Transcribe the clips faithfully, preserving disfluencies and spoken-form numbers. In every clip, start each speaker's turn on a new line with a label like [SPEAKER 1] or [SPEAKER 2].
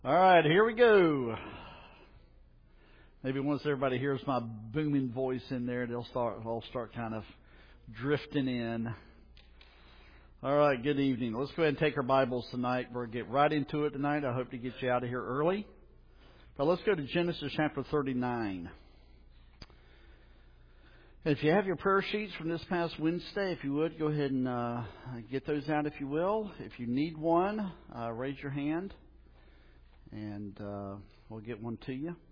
[SPEAKER 1] All right, here we go. Maybe once everybody hears my booming voice in there, they'll start. I'll start kind of drifting in. All right, good evening. Let's go ahead and take our Bibles tonight. We'll get right into it tonight. I hope to get you out of here early. But let's go to Genesis chapter thirty-nine. If you have your prayer sheets from this past Wednesday, if you would, go ahead and uh, get those out if you will. If you need one, uh, raise your hand, and uh, we'll get one to you.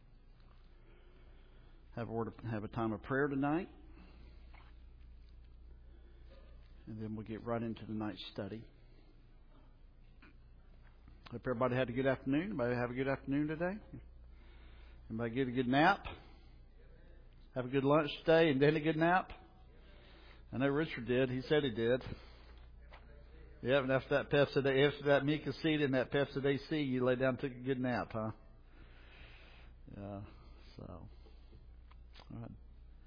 [SPEAKER 1] Have a word of, have a time of prayer tonight, and then we'll get right into tonight's study. Hope everybody had a good afternoon. Everybody have a good afternoon today? Everybody get a good nap? Have a good lunch today and then a good nap? I know Richard did. He said he did. Yeah, and after that Pepsi Day, after that Mika seed and that Pepsi Day C, you lay down and took a good nap, huh? Yeah. So, all right.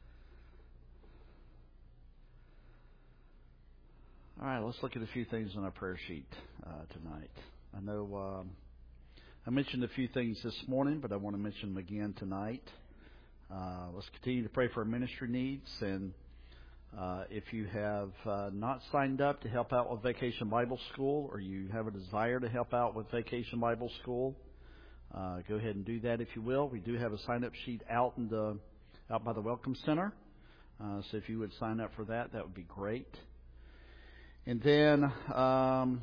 [SPEAKER 1] All right. Let's look at a few things on our prayer sheet uh, tonight. I know um, I mentioned a few things this morning, but I want to mention them again tonight. Uh, let's continue to pray for our ministry needs, and uh, if you have uh, not signed up to help out with Vacation Bible School, or you have a desire to help out with Vacation Bible School, uh, go ahead and do that if you will. We do have a sign-up sheet out in the out by the Welcome Center, uh, so if you would sign up for that, that would be great. And then um,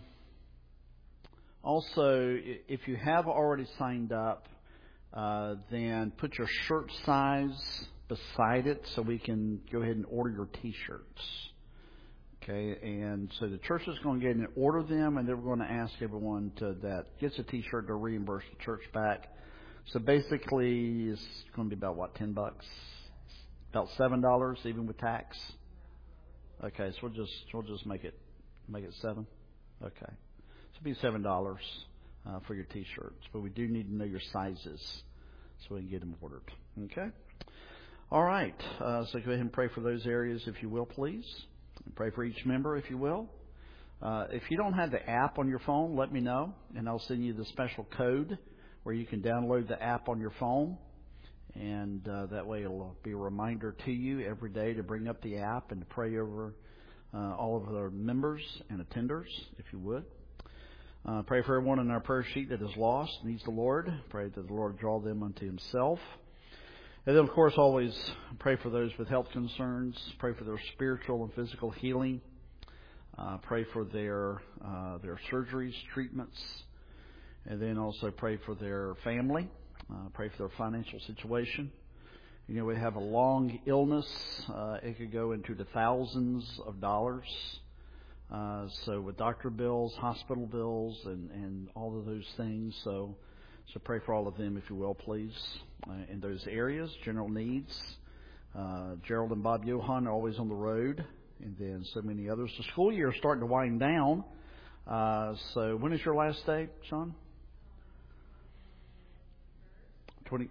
[SPEAKER 1] also, if you have already signed up, Uh, then put your shirt size beside it so we can go ahead and order your T-shirts. Okay, and so the church is going to get in and order them, and they're going to ask everyone to, that gets a T-shirt to reimburse the church back. So basically, it's going to be about what, ten bucks, about seven dollars even with tax. Okay, so we'll just we'll just make it make it seven. Okay, so it'll be seven dollars. Uh, for your T-shirts, but we do need to know your sizes so we can get them ordered. Okay? All right. Uh, so go ahead and pray for those areas if you will, please. And pray for each member if you will. Uh, if you don't have the app on your phone, let me know, and I'll send you the special code where you can download the app on your phone, and uh, that way it'll be a reminder to you every day to bring up the app and to pray over uh, all of our members and attenders, if you would. Uh, pray for everyone on our prayer sheet that is lost, needs the Lord. Pray that the Lord draw them unto Himself. And then, of course, always pray for those with health concerns. Pray for their spiritual and physical healing. Uh, pray for their uh, their surgeries, treatments. And then also pray for their family. Uh, pray for their financial situation. You know, we have a long illness. Uh, it could go into the thousands of dollars. Uh, so with doctor bills, hospital bills, and, and all of those things. So so pray for all of them, if you will, please, uh, in those areas. General needs. Uh, Gerald and Bob Johan are always on the road, and then so many others. The school year is starting to wind down. Uh, so when is your last day, Sean? twenty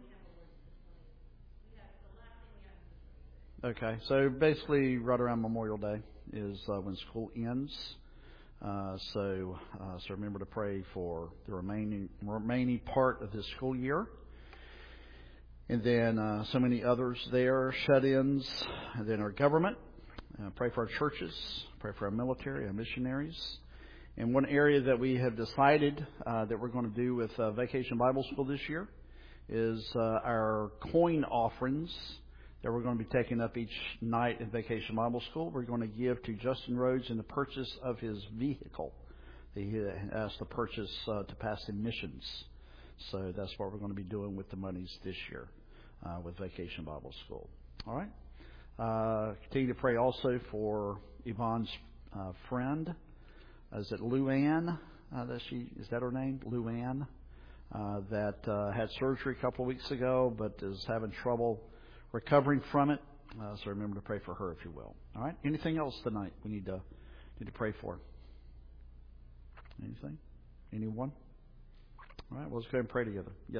[SPEAKER 1] Okay, so basically right around Memorial Day is uh, when school ends. Uh, so, uh, so remember to pray for the remaining remaining part of this school year. And then uh, so many others there, shut-ins, and then our government. Uh, pray for our churches. Pray for our military, our missionaries. And one area that we have decided uh, that we're going to do with uh, Vacation Bible School this year is uh, our coin offerings that we're going to be taking up each night in Vacation Bible School. We're going to give to Justin Rhodes in the purchase of his vehicle that he asked to purchase uh, to pass in missions. So that's what we're going to be doing with the monies this year uh, with Vacation Bible School. All right. Uh, continue to pray also for Yvonne's uh, friend. Is it Luann? Uh, that she is that her name? Luann. Uh, that uh, had surgery a couple of weeks ago, but is having trouble recovering from it. Uh, so remember to pray for her, if you will. All right. Anything else tonight we need to need to pray for? Anything? Anyone? All right. Well, let's go ahead and pray together. Yes.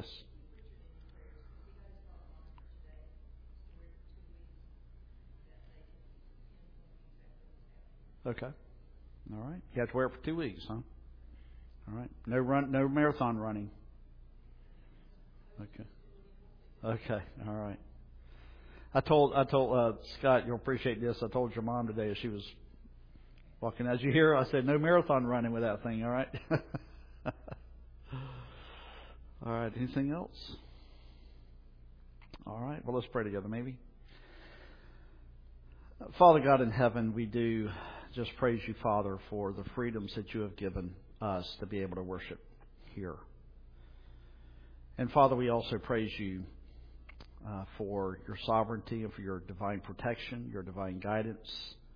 [SPEAKER 1] Okay. All right. You have to wear it for two weeks, huh? All right. No run. No marathon running. Okay. Okay. All right. I told I told uh, Scott, you'll appreciate this. I told your mom today as she was walking, as you hear, I said, no marathon running with that thing. All right. All right. Anything else? All right. Well, let's pray together, maybe. Father God in heaven, we do just praise you, Father, for the freedoms that you have given us to be able to worship here. And Father, we also praise you uh, for your sovereignty and for your divine protection, your divine guidance.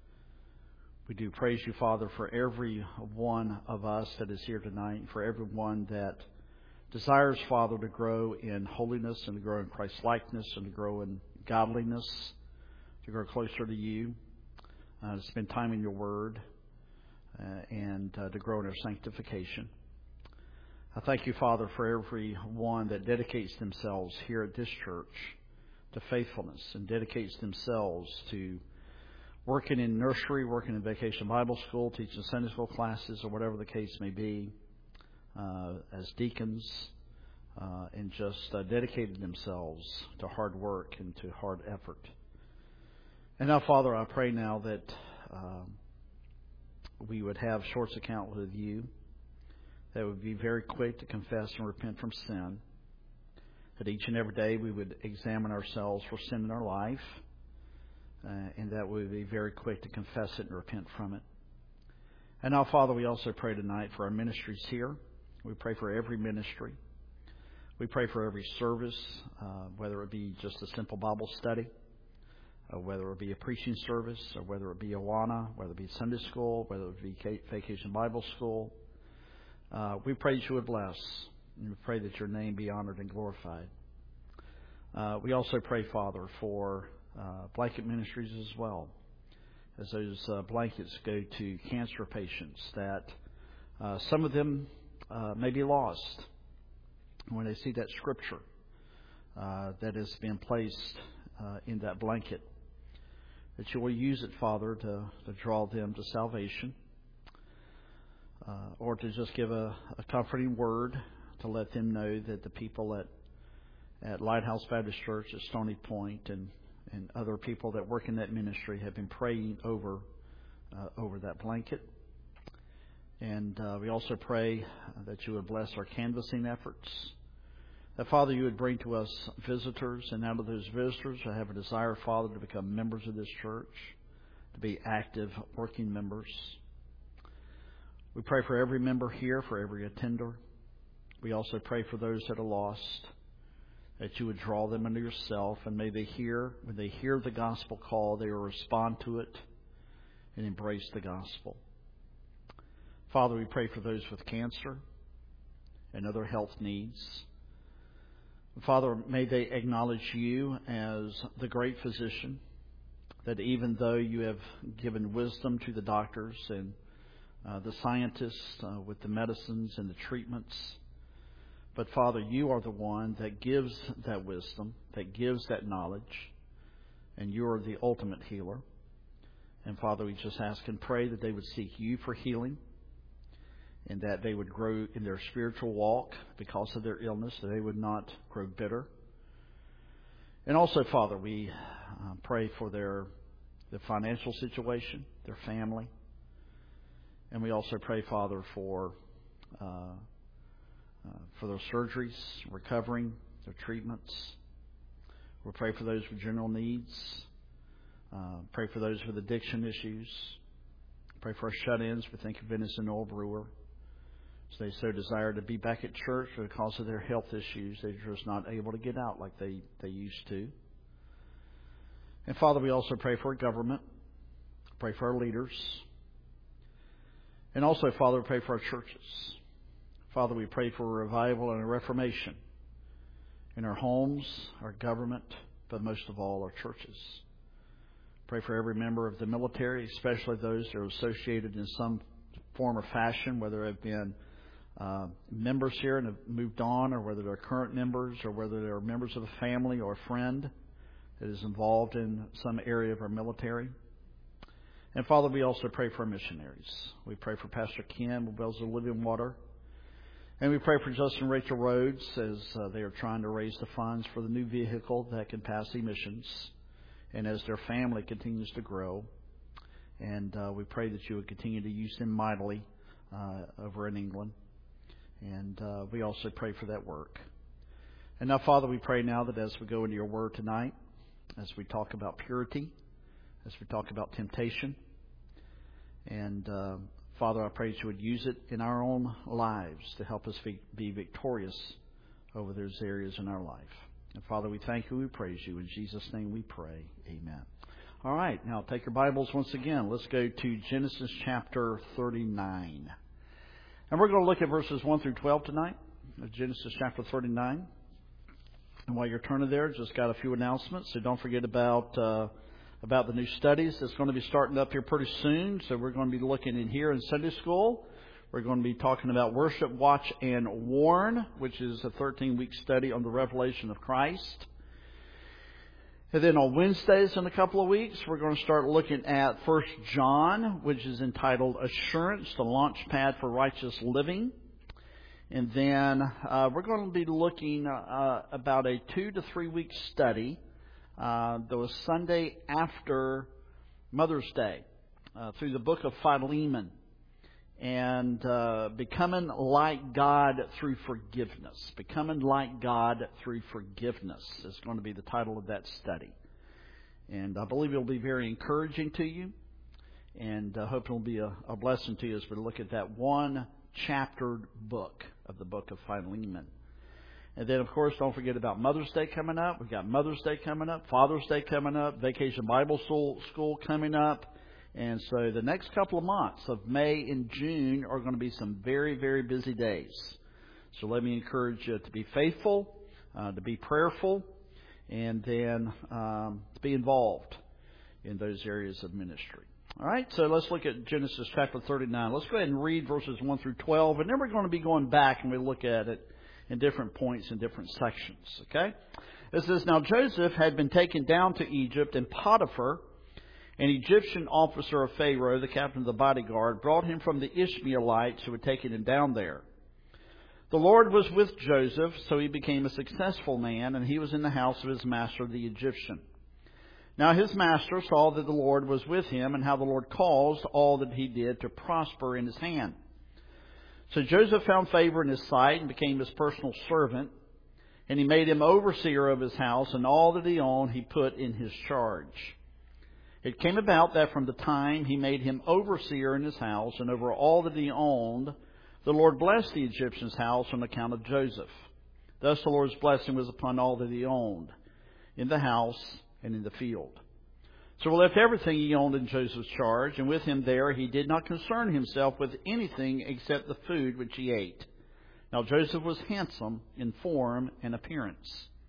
[SPEAKER 1] We do praise you, Father, for every one of us that is here tonight, for everyone that desires, Father, to grow in holiness and to grow in Christ-likeness and to grow in godliness, to grow closer to you, uh, to spend time in your word, uh, and uh, to grow in our sanctification. I thank you, Father, for every one that dedicates themselves here at this church to faithfulness and dedicates themselves to working in nursery, working in vacation Bible school, teaching Sunday school classes, or whatever the case may be, uh, as deacons, uh, and just uh, dedicated themselves to hard work and to hard effort. And now, Father, I pray now that um, we would have Short's account with you, that would be very quick to confess and repent from sin, that each and every day we would examine ourselves for sin in our life, uh, and that we would be very quick to confess it and repent from it. And now, Father, we also pray tonight for our ministries here. We pray for every ministry. We pray for every service, uh, whether it be just a simple Bible study, Uh, whether it be a preaching service, or whether it be Awana, whether it be Sunday school, whether it be Vacation Bible School. Uh, we pray that you would bless, and we pray that your name be honored and glorified. Uh, we also pray, Father, for uh, blanket ministries as well, as those uh, blankets go to cancer patients, that uh, some of them uh, may be lost when they see that scripture uh, that has been placed uh, in that blanket, that you will use it, Father, to, to draw them to salvation, uh, or to just give a, a comforting word to let them know that the people at at Lighthouse Baptist Church at Stony Point and, and other people that work in that ministry have been praying over uh, over that blanket. And uh, we also pray that you would bless our canvassing efforts, that, Father, you would bring to us visitors, and out of those visitors I have a desire, Father, to become members of this church, to be active working members. We pray for every member here, for every attender. We also pray for those that are lost, that you would draw them unto yourself, and may they hear, when they hear the gospel call, they will respond to it and embrace the gospel. Father, we pray for those with cancer and other health needs. Father, may they acknowledge you as the great physician, that even though you have given wisdom to the doctors and uh, the scientists uh, with the medicines and the treatments, but Father, you are the one that gives that wisdom, that gives that knowledge, and you are the ultimate healer. And Father, we just ask and pray that they would seek you for healing, and that they would grow in their spiritual walk because of their illness, that they would not grow bitter. And also, Father, we uh, pray for their, their financial situation, their family. And we also pray, Father, for uh, uh, for their surgeries, recovering, their treatments. We'll pray for those with general needs. Uh, pray for those with addiction issues. Pray for our shut-ins. We think of Venice and Noel Brewer. So they so desire to be back at church, but because of their health issues, they're just not able to get out like they, they used to. And Father, we also pray for our government. Pray for our leaders. And also, Father, we pray for our churches. Father, we pray for a revival and a reformation in our homes, our government, but most of all, our churches. Pray for every member of the military, especially those that are associated in some form or fashion, whether they've been uh, members here and have moved on, or whether they're current members, or whether they're members of a family or a friend that is involved in some area of our military. And Father, we also pray for our missionaries. We pray for Pastor Ken with Wells of Living Water. And we pray for Justin and Rachel Rhodes as uh, they are trying to raise the funds for the new vehicle that can pass emissions, and as their family continues to grow. And uh, we pray that you would continue to use them mightily uh, over in England. And uh, we also pray for that work. And now, Father, we pray now that as we go into your word tonight, as we talk about purity, as we talk about temptation, and uh, Father, I pray that you would use it in our own lives to help us be victorious over those areas in our life. And Father, we thank you, we praise you. In Jesus' name we pray. Amen. All right, now take your Bibles once again. Let's go to Genesis chapter thirty-nine. And we're going to look at verses one through twelve tonight of Genesis chapter thirty-nine. And while you're turning there, just got a few announcements. So don't forget about uh, about the new studies that's going to be starting up here pretty soon. So we're going to be looking in here in Sunday school. We're going to be talking about Worship, Watch, and Warn, which is a thirteen-week study on the revelation of Christ. And then on Wednesdays in a couple of weeks, we're going to start looking at First John, which is entitled Assurance, the Launch Pad for Righteous Living. And then uh, we're going to be looking uh, about a two to three week study. Uh, that was Sunday after Mother's Day uh, through the book of Philemon. And uh, becoming like God through forgiveness. Becoming like God through forgiveness is going to be the title of that study. And I believe it will be very encouraging to you. And I hope it will be a, a blessing to you as we look at that one chaptered book of the book of Philemon. And then, of course, don't forget about Mother's Day coming up. We've got Mother's Day coming up, Father's Day coming up, Vacation Bible School coming up. And so the next couple of months of May and June are going to be some very, very busy days. So let me encourage you to be faithful, uh, to be prayerful, and then um, to be involved in those areas of ministry. All right, so let's look at Genesis chapter thirty-nine. Let's go ahead and read verses one through twelve, and then we're going to be going back and we look at it in different points in different sections. Okay? It says, Now Joseph had been taken down to Egypt, and Potiphar, an Egyptian officer of Pharaoh, the captain of the bodyguard, brought him from the Ishmaelites who had taken him down there. The Lord was with Joseph, so he became a successful man, and he was in the house of his master, the Egyptian. Now his master saw that the Lord was with him, and how the Lord caused all that he did to prosper in his hand. So Joseph found favor in his sight and became his personal servant, and he made him overseer of his house, and all that he owned he put in his charge. It came about that from the time he made him overseer in his house and over all that he owned, the Lord blessed the Egyptian's house on account of Joseph. Thus the Lord's blessing was upon all that he owned, in the house and in the field. So he left everything he owned in Joseph's charge, and with him there he did not concern himself with anything except the food which he ate. Now Joseph was handsome in form and appearance.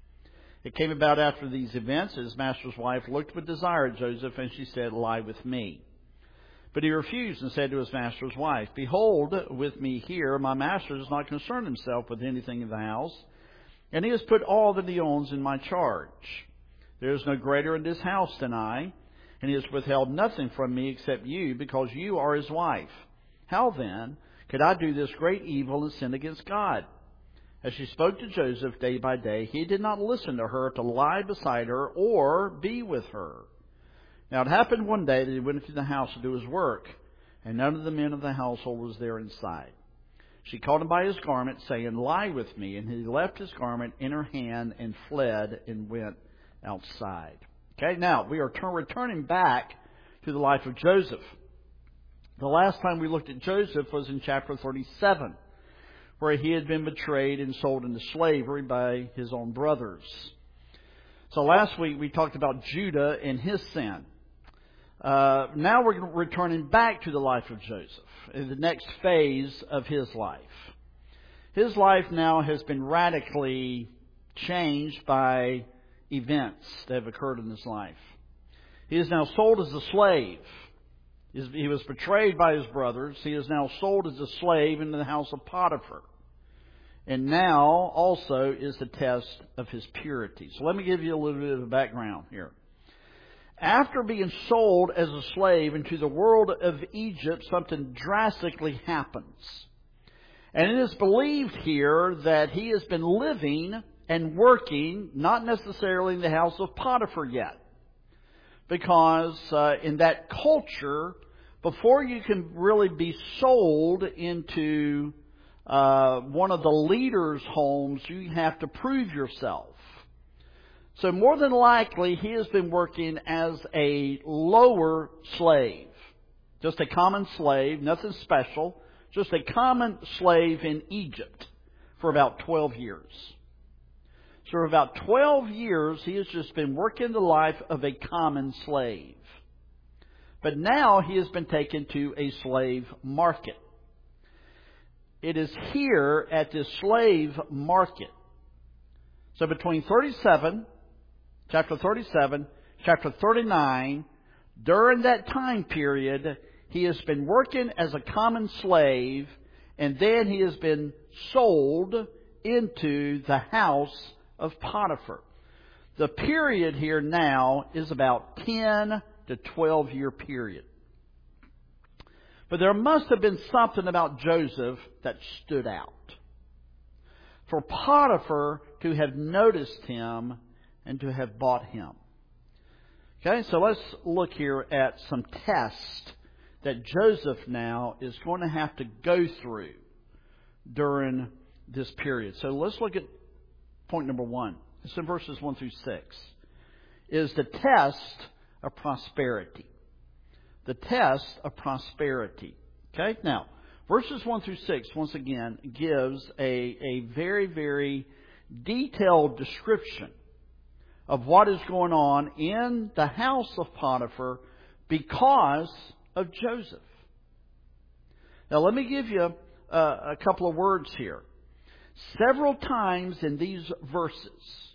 [SPEAKER 1] It came about after these events, his master's wife looked with desire at Joseph, and she said, Lie with me. But he refused and said to his master's wife, Behold, with me here, my master does not concern himself with anything in the house, and he has put all that he owns in my charge. There is no greater in this house than I, and he has withheld nothing from me except you, because you are his wife. How then could I do this great evil and sin against God? As she spoke to Joseph day by day, he did not listen to her to lie beside her or be with her. Now it happened one day that he went into the house to do his work, and none of the men of the household was there inside. She caught him by his garment, saying, Lie with me. And he left his garment in her hand and fled and went outside. Okay, now we are turn, returning back to the life of Joseph. The last time we looked at Joseph was in chapter thirty-seven, where he had been betrayed and sold into slavery by his own brothers. So last week we talked about Judah and his sin. Uh, now we're returning back to the life of Joseph, in the next phase of his life. His life now has been radically changed by events that have occurred in his life. He is now sold as a slave. He was betrayed by his brothers. He is now sold as a slave into the house of Potiphar. And now also is the test of his purity. So let me give you a little bit of a background here. After being sold as a slave into the world of Egypt, something drastically happens. And it is believed here that he has been living and working, not necessarily in the house of Potiphar yet. Because uh, in that culture, before you can really be sold into uh, one of the leaders' homes, you have to prove yourself. So more than likely, he has been working as a lower slave. Just a common slave, nothing special. Just a common slave in Egypt for about twelve years. So for about twelve years, he has just been working the life of a common slave. But now he has been taken to a slave market. It is here at this slave market. So between thirty-seven, chapter thirty-seven, chapter thirty-nine, during that time period, he has been working as a common slave, and then he has been sold into the house of Potiphar. The period here now is about ten to twelve year period. But there must have been something about Joseph that stood out for Potiphar to have noticed him and to have bought him. Okay, so let's look here at some tests that Joseph now is going to have to go through during this period. So let's look at point number one. It's in verses one through six. Is the test of prosperity. The test of prosperity. Okay, now, verses one through six, once again, gives a, a very, very detailed description of what is going on in the house of Potiphar because of Joseph. Now, let me give you a, a couple of words here. Several times in these verses,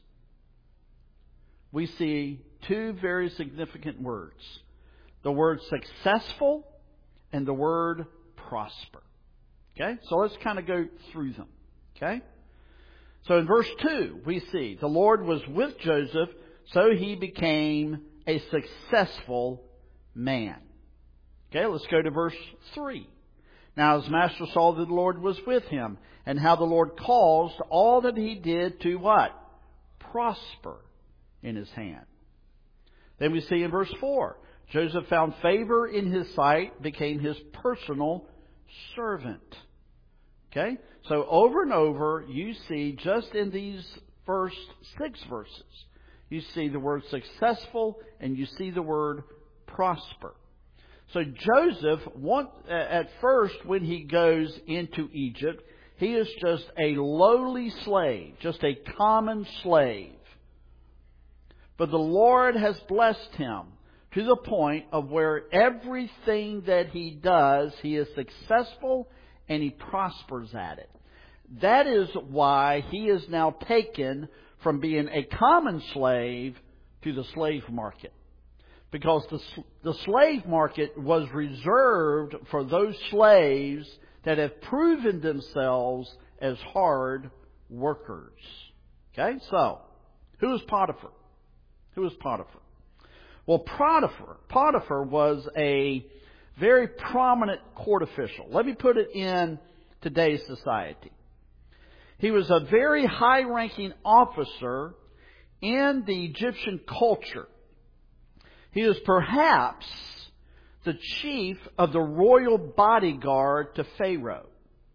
[SPEAKER 1] we see two very significant words. The word successful and the word prosper. Okay? So let's kind of go through them. Okay? So in verse two, we see the Lord was with Joseph, so he became a successful man. Okay, let's go to verse three. Now his master saw that the Lord was with him, and how the Lord caused all that he did to what? Prosper in his hand. Then we see in verse four, Joseph found favor in his sight, became his personal servant. Okay? So over and over, you see just in these first six verses, you see the word successful and you see the word prosper. So Joseph, at first when he goes into Egypt, he is just a lowly slave, just a common slave. But the Lord has blessed him to the point of where everything that he does, he is successful and he prospers at it. That is why he is now taken from being a common slave to the slave market. Because the, the slave market was reserved for those slaves that have proven themselves as hard workers. Okay, so who is Potiphar? Who is Potiphar? Well, Potiphar, Potiphar was a very prominent court official. Let me put it in today's society. He was a very high-ranking officer in the Egyptian culture. He is perhaps the chief of the royal bodyguard to Pharaoh.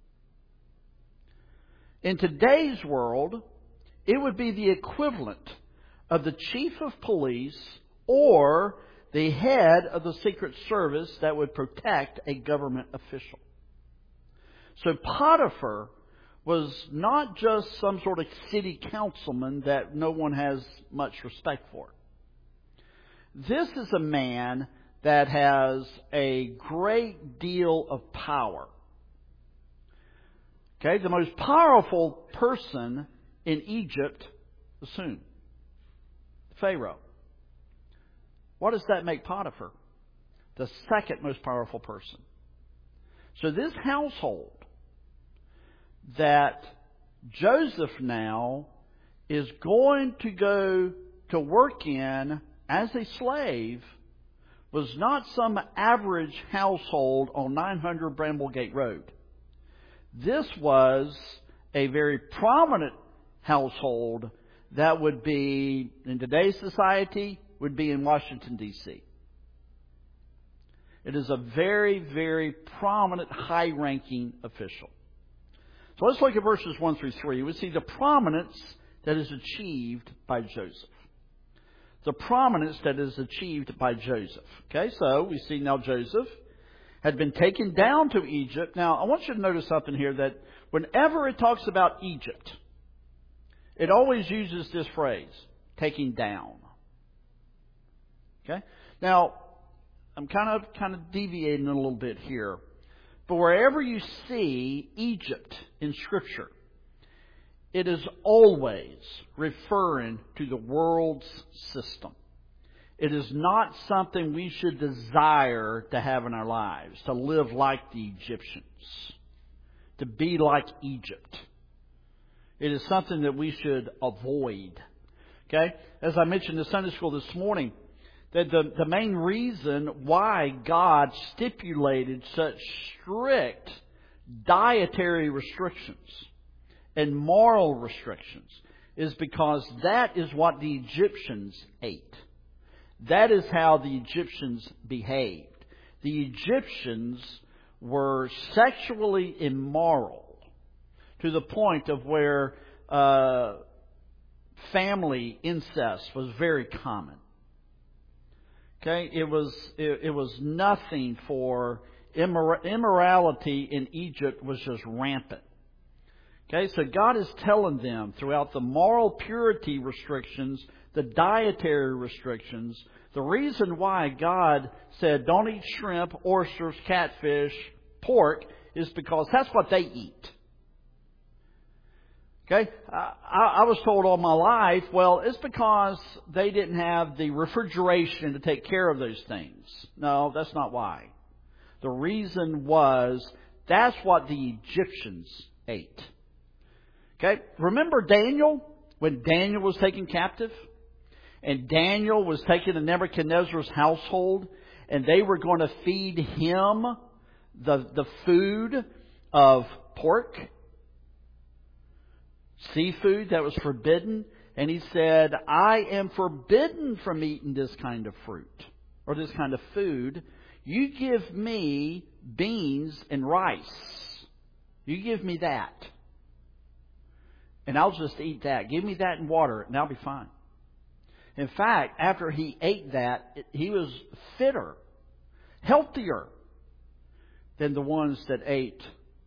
[SPEAKER 1] In today's world, it would be the equivalent of the chief of police or the head of the Secret Service that would protect a government official. So Potiphar was not just some sort of city councilman that no one has much respect for. This is a man that has a great deal of power. Okay, the most powerful person in Egypt was whom? Pharaoh. What does that make Potiphar? The second most powerful person. So this household that Joseph now is going to go to work in as a slave was not some average household on nine hundred Bramblegate Road. This was a very prominent household that would be, in today's society, would be in Washington, D C It is a very, very prominent, high-ranking official. So let's look at verses one through three. We see the prominence that is achieved by Joseph. The prominence that is achieved by Joseph. Okay, so we see now Joseph had been taken down to Egypt. Now, I want you to notice something here, that whenever it talks about Egypt, it always uses this phrase, taking down. Okay? Now, I'm kind of kind of deviating a little bit here. But wherever you see Egypt in Scripture, it is always referring to the world's system. It is not something we should desire to have in our lives, to live like the Egyptians, to be like Egypt. It is something that we should avoid. Okay? As I mentioned in Sunday school this morning, that the, the main reason why God stipulated such strict dietary restrictions and moral restrictions is because that is what the Egyptians ate. That is how the Egyptians behaved. The Egyptians were sexually immoral to the point of where uh, family incest was very common. Okay, it was it, it was nothing for immor- immorality in Egypt was just rampant. Okay, so God is telling them throughout the moral purity restrictions, the dietary restrictions, the reason why God said don't eat shrimp, oysters, catfish, pork is because that's what they eat. Okay, I, I was told all my life, well, it's because they didn't have the refrigeration to take care of those things. No, that's not why. The reason was that's what the Egyptians ate. Okay, remember Daniel? When Daniel was taken captive? And Daniel was taken to Nebuchadnezzar's household, and they were going to feed him the, the food of pork, seafood that was forbidden. And he said, I am forbidden from eating this kind of fruit or this kind of food. You give me beans and rice. You give me that. And I'll just eat that. Give me that and water, and I'll be fine. In fact, after he ate that, he was fitter, healthier than the ones that ate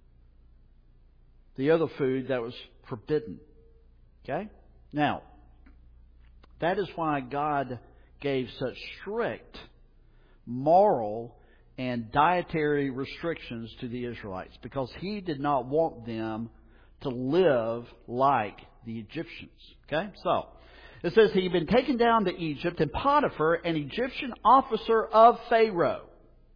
[SPEAKER 1] the other food that was forbidden. Okay? Now, that is why God gave such strict moral and dietary restrictions to the Israelites, because He did not want them to live like the Egyptians. Okay? So, it says he had been taken down to Egypt, and Potiphar, an Egyptian officer of Pharaoh,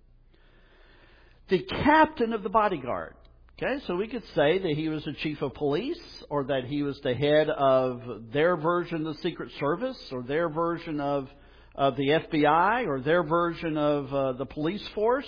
[SPEAKER 1] the captain of the bodyguard. Okay, so we could say that he was the chief of police, or that he was the head of their version of the Secret Service, or their version of, of the F B I, or their version of uh, the police force.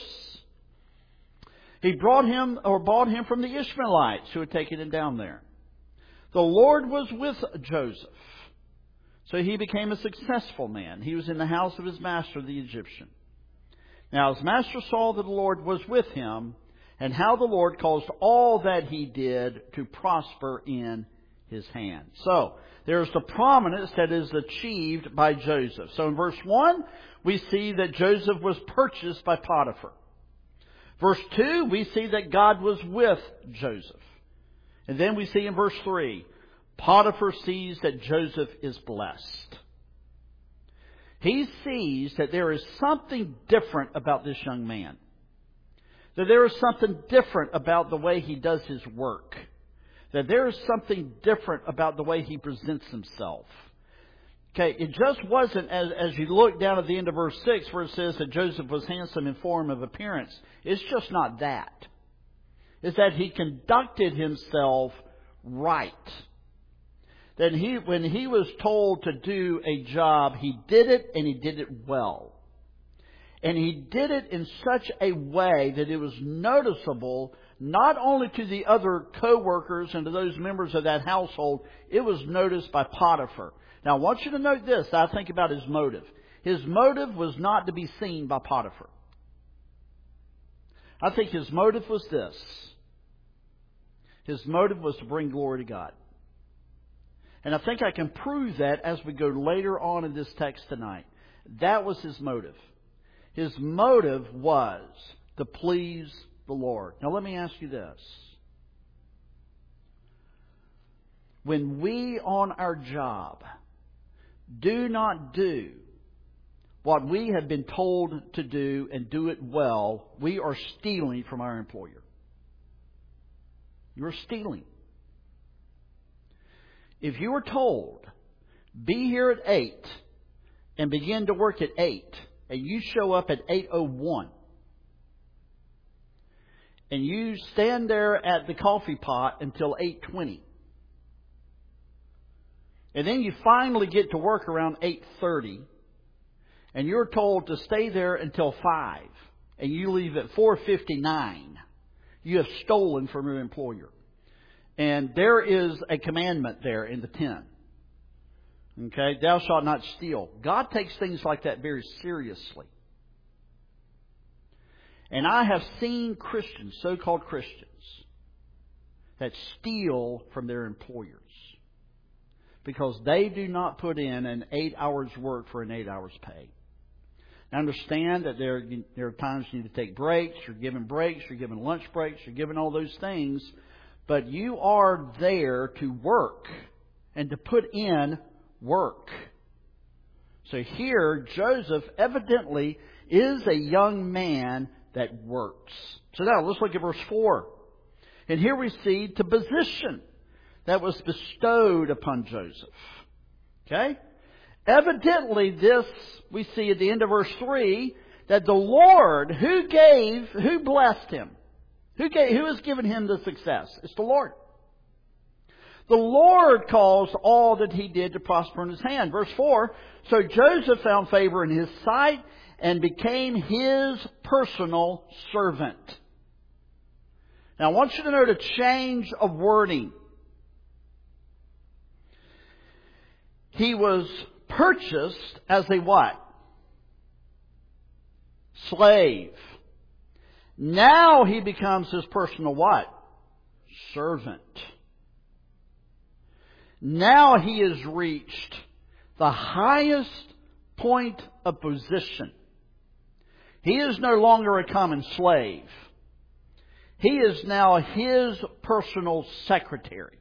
[SPEAKER 1] He brought him, or bought him from the Ishmaelites who had taken him down there. The Lord was with Joseph, so he became a successful man. He was in the house of his master, the Egyptian. Now his master saw that the Lord was with him, and how the Lord caused all that he did to prosper in his hand. So, there's the prominence that is achieved by Joseph. So in verse one, we see that Joseph was purchased by Potiphar. Verse two, we see that God was with Joseph. And then we see in verse three, Potiphar sees that Joseph is blessed. He sees that there is something different about this young man. That there is something different about the way he does his work. That there is something different about the way he presents himself. Okay, it just wasn't, as, as you look down at the end of verse six, where it says that Joseph was handsome in form of appearance. It's just not that. It's that he conducted himself right. That he, when he was told to do a job, he did it, and he did it well. And he did it in such a way that it was noticeable not only to the other co-workers and to those members of that household, it was noticed by Potiphar. Now I want you to note this. I think about his motive. His motive was not to be seen by Potiphar. I think his motive was this. His motive was to bring glory to God. And I think I can prove that as we go later on in this text tonight. That was his motive. His motive was to please the Lord. Now let me ask you this. When we on our job do not do what we have been told to do and do it well, we are stealing from our employer. You're stealing. If you were told, be here at eight and begin to work at eight, and you show up at eight oh one, and you stand there at the coffee pot until eight twenty, and then you finally get to work around eight thirty, and you're told to stay there until five, and you leave at four fifty-nine, you have stolen from your employer. And there is a commandment there in the ten. Okay, thou shalt not steal. God takes things like that very seriously. And I have seen Christians, so-called Christians, that steal from their employers because they do not put in an eight hours work for an eight hours pay. Now understand that there, there are times you need to take breaks. You're given breaks. You're given lunch breaks. You're given all those things. But you are there to work and to put in work. So here, Joseph evidently is a young man that works. So now let's look at verse four. And here we see the position that was bestowed upon Joseph. Okay? Evidently this, we see at the end of verse three, that the Lord, who gave, who blessed him, who, gave, who has given him the success? It's the Lord. The Lord caused all that he did to prosper in his hand. Verse four, so Joseph found favor in his sight and became his personal servant. Now I want you to note a change of wording. He was purchased as a what? Slave. Now he becomes his personal what? Servant. Now he has reached the highest point of position. He is no longer a common slave. He is now his personal secretary.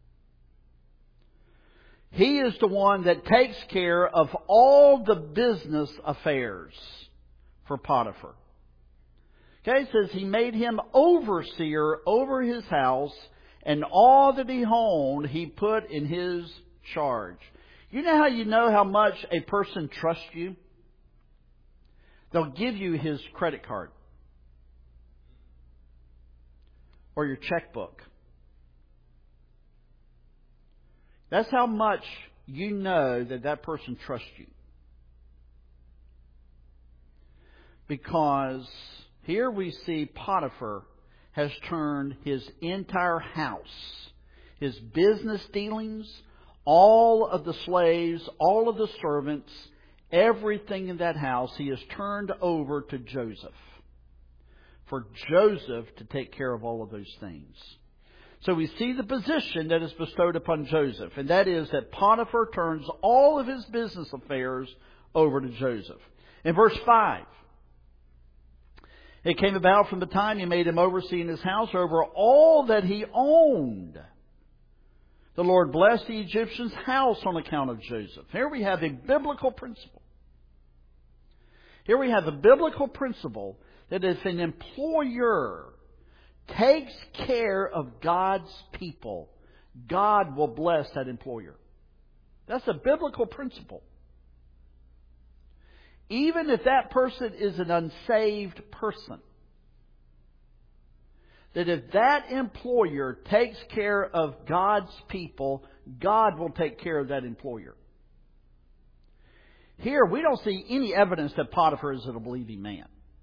[SPEAKER 1] He is the one that takes care of all the business affairs for Potiphar. Okay, it says he made him overseer over his house, and all that he owned he put in his charge. You know how you know how much a person trusts you? They'll give you his credit card or your checkbook. That's how much you know that that person trusts you. Because here we see Potiphar has turned his entire house, his business dealings, all of the slaves, all of the servants, everything in that house, he has turned over to Joseph. For Joseph to take care of all of those things. So we see the position that is bestowed upon Joseph, and that is that Potiphar turns all of his business affairs over to Joseph. In verse five, it came about from the time he made him oversee in his house over all that he owned. The Lord blessed the Egyptian's house on account of Joseph. Here we have a biblical principle. Here we have a biblical principle that if an employer takes care of God's people, God will bless that employer. That's a biblical principle. Even if that person is an unsaved person, that if that employer takes care of God's people, God will take care of that employer. Here, we don't see any evidence that Potiphar is a believing man.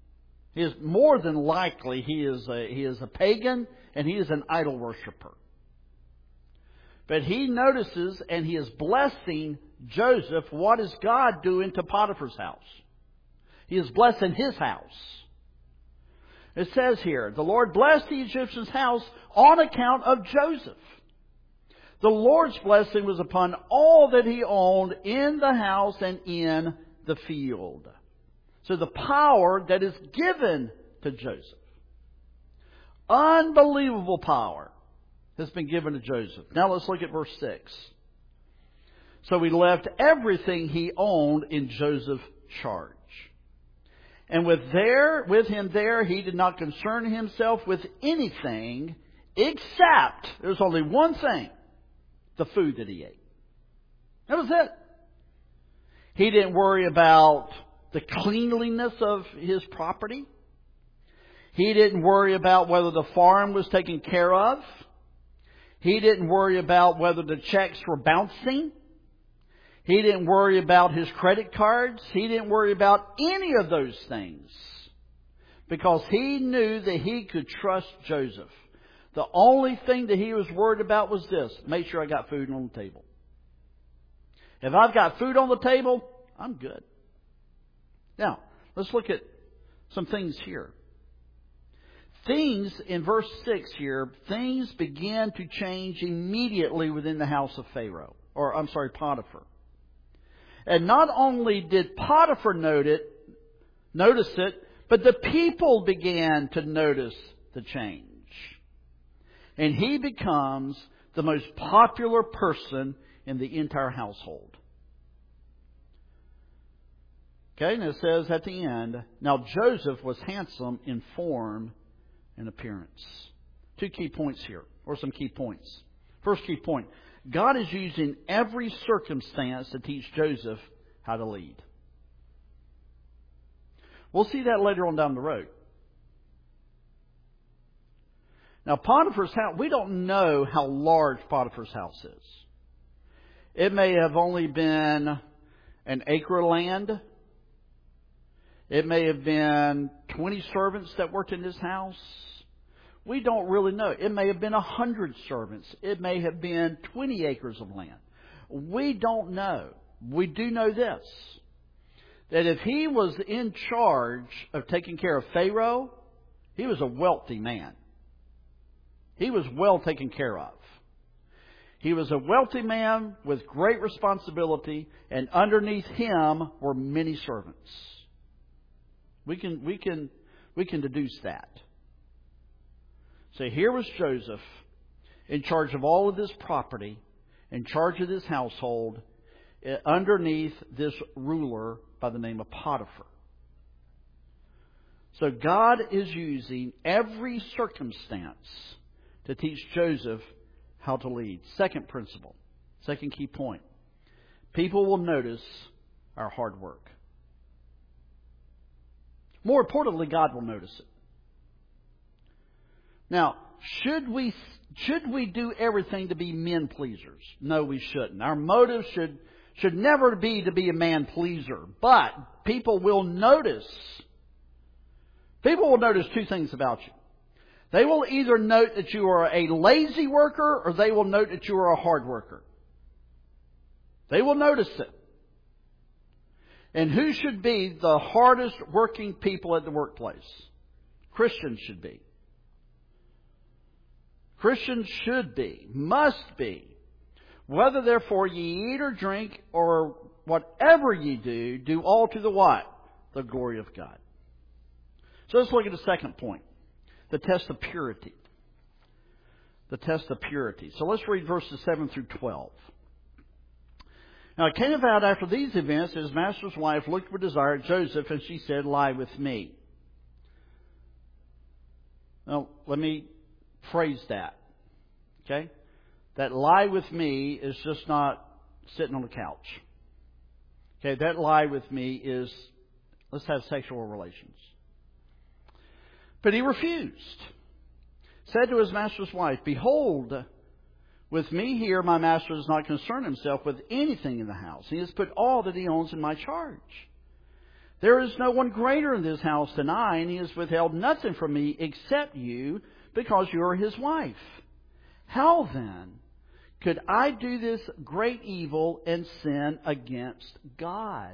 [SPEAKER 1] He is more than likely he is a, he is a pagan and he is an idol worshiper. But he notices and he is blessing Joseph. What is God doing to Potiphar's house? He is blessing his house. It says here, the Lord blessed the Egyptian's house on account of Joseph. The Lord's blessing was upon all that he owned in the house and in the field. So the power that is given to Joseph, unbelievable power, has been given to Joseph. Now let's look at verse six. So he left everything he owned in Joseph's charge. And with there, with him there, he did not concern himself with anything except, there's only one thing, the food that he ate. That was it. He didn't worry about the cleanliness of his property. He didn't worry about whether the farm was taken care of. He didn't worry about whether the checks were bouncing. He didn't worry about his credit cards. He didn't worry about any of those things. Because he knew that he could trust Joseph. The only thing that he was worried about was this: make sure I got food on the table. If I've got food on the table, I'm good. Now, let's look at some things here. Things, in verse six here, things began to change immediately within the house of Pharaoh. Or, I'm sorry, Potiphar. And not only did Potiphar note it, notice it, but the people began to notice the change. And he becomes the most popular person in the entire household. Okay, and it says at the end, now Joseph was handsome in form and appearance. Two key points here, or some key points. First key point, God is using every circumstance to teach Joseph how to lead. We'll see that later on down the road. Now, Potiphar's house, we don't know how large Potiphar's house is. It may have only been an acre of land. It may have been twenty servants that worked in his house. We don't really know. It may have been a hundred servants. It may have been twenty acres of land. We don't know. We do know this: that if he was in charge of taking care of Pharaoh, he was a wealthy man. He was well taken care of. He was a wealthy man with great responsibility, and underneath him were many servants. We can, we can, we can deduce that. So here was Joseph in charge of all of this property, in charge of this household, underneath this ruler by the name of Potiphar. So God is using every circumstance to teach Joseph how to lead. Second principle, second key point. People will notice our hard work. More importantly, God will notice it. Now, should we should we do everything to be men pleasers? No, we shouldn't. Our motive should should never be to be a man pleaser. But people will notice. People will notice two things about you. They will either note that you are a lazy worker, or they will note that you are a hard worker. They will notice it. And who should be the hardest working people at the workplace? Christians should be. Christians should be, must be. Whether therefore ye eat or drink or whatever ye do, do all to the what? The glory of God. So let's look at the second point. The test of purity. The test of purity. So let's read verses seven through twelve. Now it came about after these events that his master's wife looked with desire at Joseph, and she said, lie with me. Now, let me phrase that. Okay? That lie with me is just not sitting on the couch. Okay, that lie with me is, let's have sexual relations. But he refused. Said to his master's wife, behold, with me here my master does not concern himself with anything in the house. He has put all that he owns in my charge. There is no one greater in this house than I, and he has withheld nothing from me except you, because you are his wife. How then could I do this great evil and sin against God?"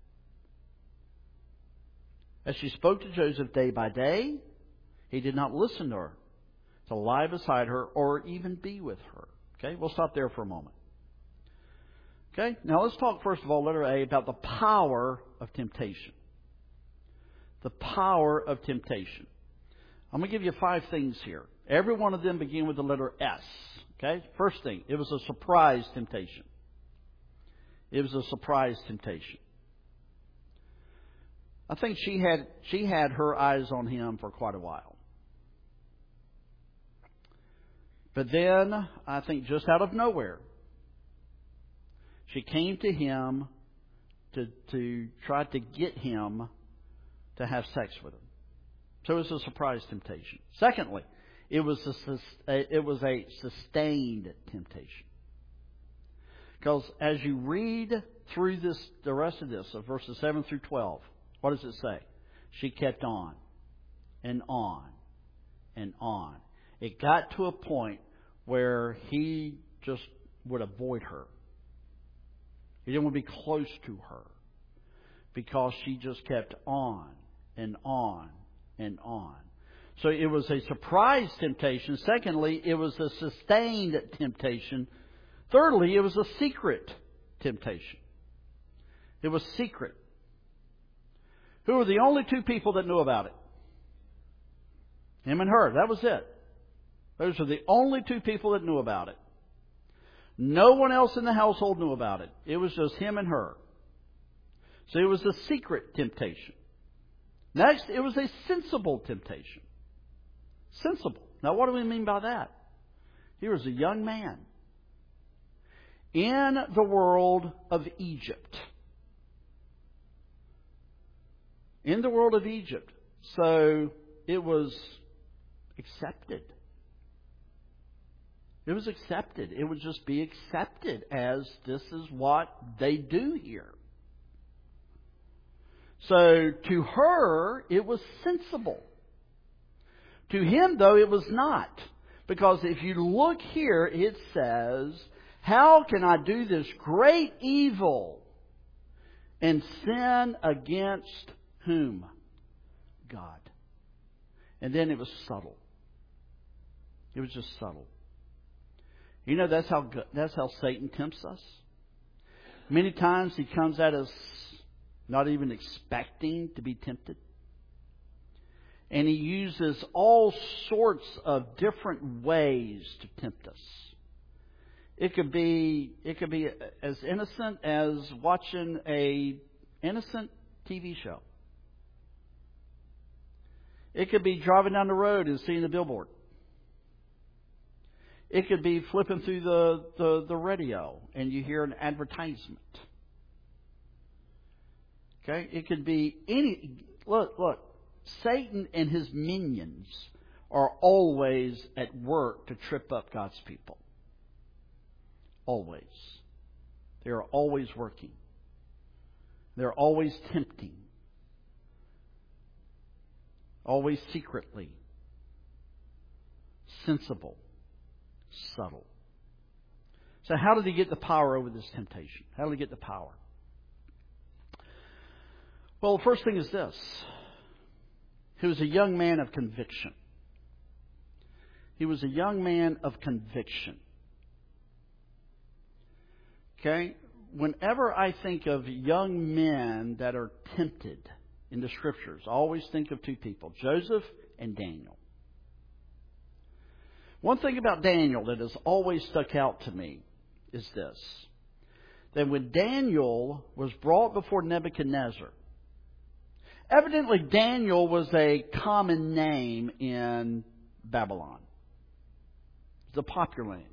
[SPEAKER 1] As she spoke to Joseph day by day, he did not listen to her, to lie beside her, or even be with her. Okay, we'll stop there for a moment. Okay, now let's talk first of all, letter A, about the power of temptation. The power of temptation. I'm going to give you five things here. Every one of them begin with the letter S. Okay, first thing, it was a surprise temptation. It was a surprise temptation. I think she had she had her eyes on him for quite a while. But then, I think just out of nowhere, she came to him to to try to get him to have sex with him. So it was a surprise temptation. Secondly, it was a, it was a sustained temptation. Because as you read through this, the rest of this, of verses seven through twelve, what does it say? She kept on and on and on. It got to a point where he just would avoid her. He didn't want to be close to her because she just kept on and on and on. So it was a surprise temptation. Secondly, it was a sustained temptation. Thirdly, it was a secret temptation. It was secret. Who were the only two people that knew about it? Him and her. That was it. Those are the only two people that knew about it. No one else in the household knew about it. It was just him and her. So it was a secret temptation. Next, it was a sensible temptation. Sensible. Now, what do we mean by that? He was a young man in the world of Egypt. In the world of Egypt. So it was accepted. It was accepted. It would just be accepted as this is what they do here. So to her, it was sensible. To him, though, it was not. Because if you look here, it says, "How can I do this great evil and sin against whom? God." And then it was subtle. It was just subtle. You know, that's how that's how Satan tempts us. Many times he comes at us not even expecting to be tempted. And he uses all sorts of different ways to tempt us. It could be it could be as innocent as watching a innocent T V show. It could be driving down the road and seeing a billboard. It could be flipping through the, the, the radio and you hear an advertisement. Okay? It could be any... Look, look. Satan and his minions are always at work to trip up God's people. Always. They are always working. They're always tempting. Always secretly. Sensible. Subtle. So how did he get the power over this temptation? How did he get the power? Well, the first thing is this. He was a young man of conviction. He was a young man of conviction. Okay? Whenever I think of young men that are tempted in the Scriptures, I always think of two people, Joseph and Daniel. One thing about Daniel that has always stuck out to me is this. That when Daniel was brought before Nebuchadnezzar, evidently Daniel was a common name in Babylon. It's a popular name.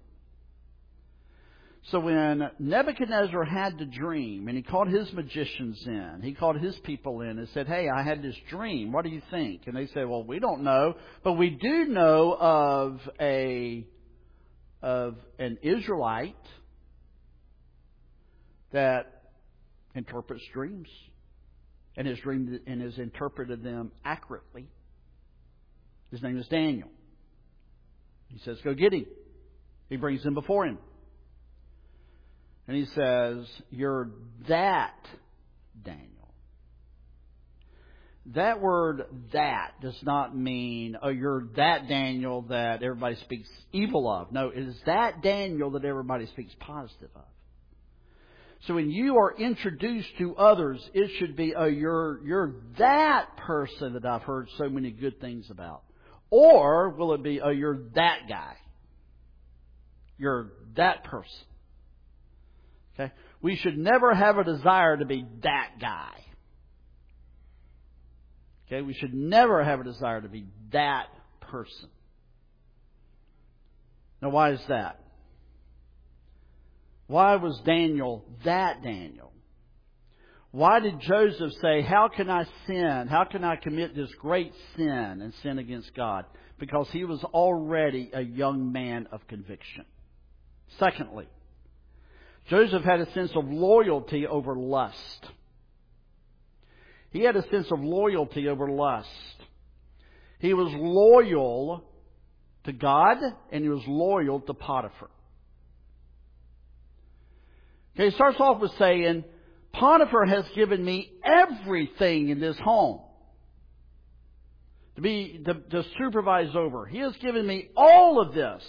[SPEAKER 1] So when Nebuchadnezzar had the dream, and he called his magicians in, he called his people in and said, "Hey, I had this dream. What do you think?" And they said, "Well, we don't know, but we do know of a of an Israelite that interprets dreams. and has dreamed and has interpreted them accurately. His name is Daniel. He says, go get him. He brings him before him. And he says, you're that Daniel. That word that does not mean, oh, you're that Daniel that everybody speaks evil of. No, it is that Daniel that everybody speaks positive of. So when you are introduced to others, it should be, oh, you're, you're that person that I've heard so many good things about. Or will it be, oh, you're that guy. You're that person. Okay? We should never have a desire to be that guy. Okay? We should never have a desire to be that person. Now, why is that? Why was Daniel that Daniel? Why did Joseph say, how can I sin? How can I commit this great sin and sin against God? Because he was already a young man of conviction. Secondly, Joseph had a sense of loyalty over lust. He had a sense of loyalty over lust. He was loyal to God and he was loyal to Potiphar. Okay, he starts off with saying, Potiphar has given me everything in this home to be to, to supervise over. He has given me all of this.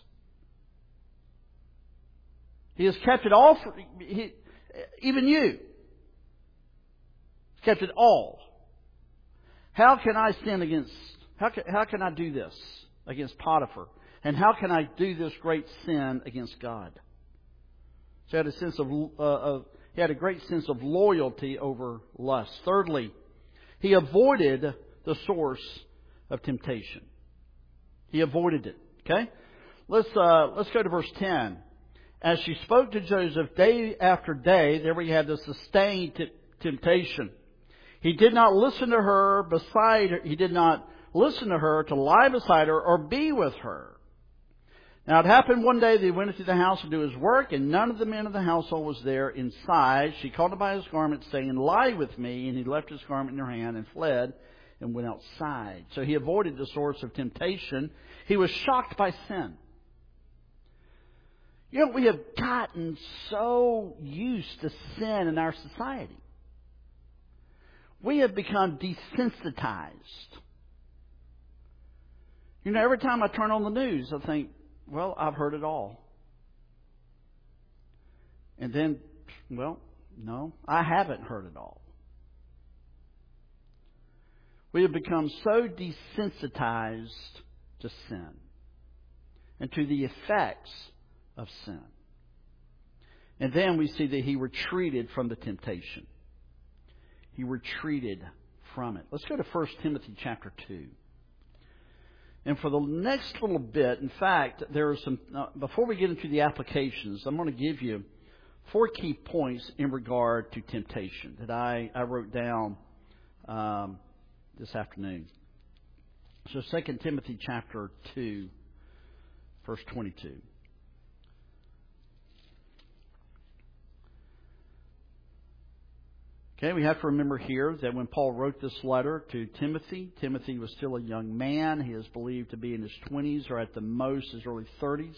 [SPEAKER 1] He has kept it all for he, even you. He's kept it all. How can I sin against? How can, how can I do this against Potiphar? And how can I do this great sin against God? So he had a sense of, uh, of he had a great sense of loyalty over lust. Thirdly, he avoided the source of temptation. He avoided it. Okay, let's uh, let's go to verse ten. As she spoke to Joseph day after day, there we had the sustained t- temptation. He did not listen to her beside her. He did not listen to her to lie beside her or be with her. Now it happened one day that he went into the house to do his work, and none of the men of the household was there inside. She called him by his garment, saying, lie with me. And he left his garment in her hand and fled and went outside. So he avoided the source of temptation. He was shocked by sin. You know, we have gotten so used to sin in our society. We have become desensitized. You know, every time I turn on the news, I think, well, I've heard it all. And then, well, no, I haven't heard it all. We have become so desensitized to sin and to the effects of sin. And then we see that he retreated from the temptation. He retreated from it. Let's go to First Timothy chapter two. And for the next little bit, in fact, there are some, uh, before we get into the applications, I'm going to give you four key points in regard to temptation that I, I wrote down um, this afternoon. So Second Timothy chapter two, verse twenty-two. Okay, we have to remember here that when Paul wrote this letter to Timothy, Timothy was still a young man. He is believed to be in his twenties or at the most his early thirties.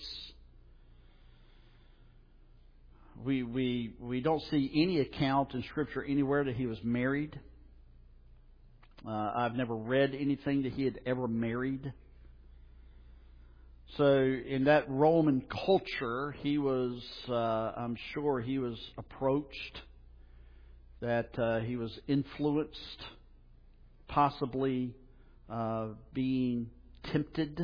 [SPEAKER 1] We, we, we don't see any account in Scripture anywhere that he was married. Uh, I've never read anything that he had ever married. So in that Roman culture, he was, uh, I'm sure he was approached, that uh, he was influenced, possibly uh, being tempted.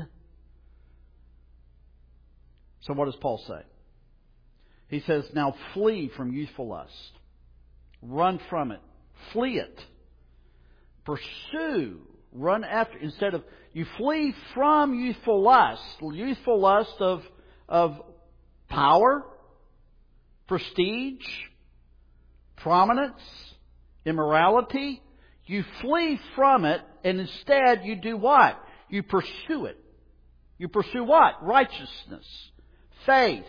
[SPEAKER 1] So what does Paul say? He says, now flee from youthful lust. Run from it. Flee it. Pursue. Run after. Instead of, you flee from youthful lust. Youthful lust of, of power, prestige, prominence, immorality. You flee from it, and instead you do what? You pursue it. You pursue what? Righteousness, faith,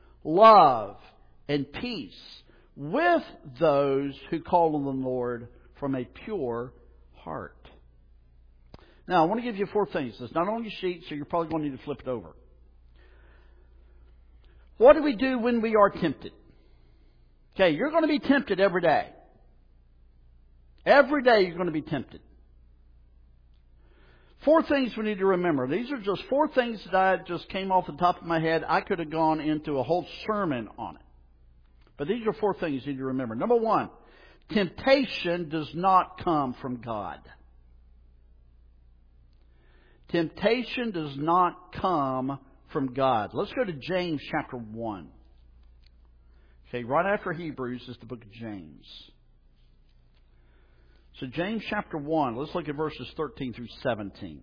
[SPEAKER 1] love, and peace with those who call on the Lord from a pure heart. Now, I want to give you four things. It's not on your sheet, so you're probably going to need to flip it over. What do we do when we are tempted? Okay, you're going to be tempted every day. Every day you're going to be tempted. Four things we need to remember. These are just four things that I just came off the top of my head. I could have gone into a whole sermon on it. But these are four things you need to remember. Number one, temptation does not come from God. Temptation does not come from God. Let's go to James chapter one. Okay, right after Hebrews is the book of James. So James chapter one, let's look at verses thirteen through seventeen.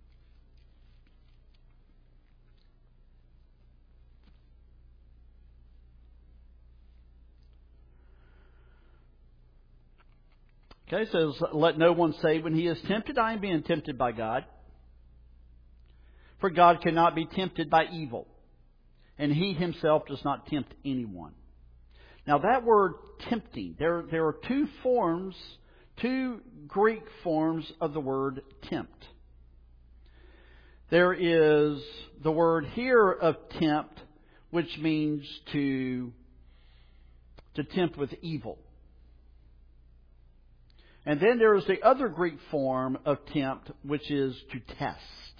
[SPEAKER 1] Okay, it says, let no one say when he is tempted, I am being tempted by God. For God cannot be tempted by evil, and He Himself does not tempt anyone. Now that word tempting, there, there are two forms, two Greek forms of the word tempt. There is the word here of tempt, which means to, to tempt with evil. And then there is the other Greek form of tempt, which is to test.